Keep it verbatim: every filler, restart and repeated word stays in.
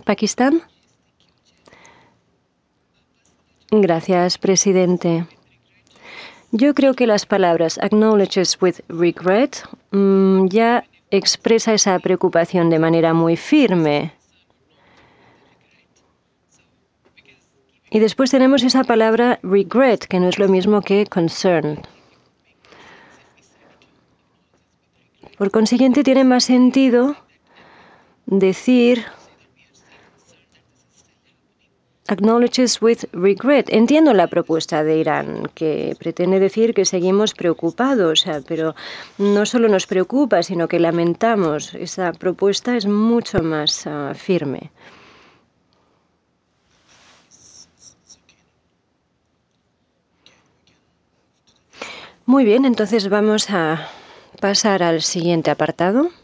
Pakistán. Gracias, presidente. Yo creo que las palabras acknowledges with regret mmm, ya expresa esa preocupación de manera muy firme. Y después tenemos esa palabra regret, que no es lo mismo que concern. Por consiguiente, tiene más sentido decir acknowledges with regret. Entiendo la propuesta de Irán, que pretende decir que seguimos preocupados, pero no solo nos preocupa, sino que lamentamos. Esa propuesta es mucho más uh, firme. Muy bien, entonces vamos a pasar al siguiente apartado.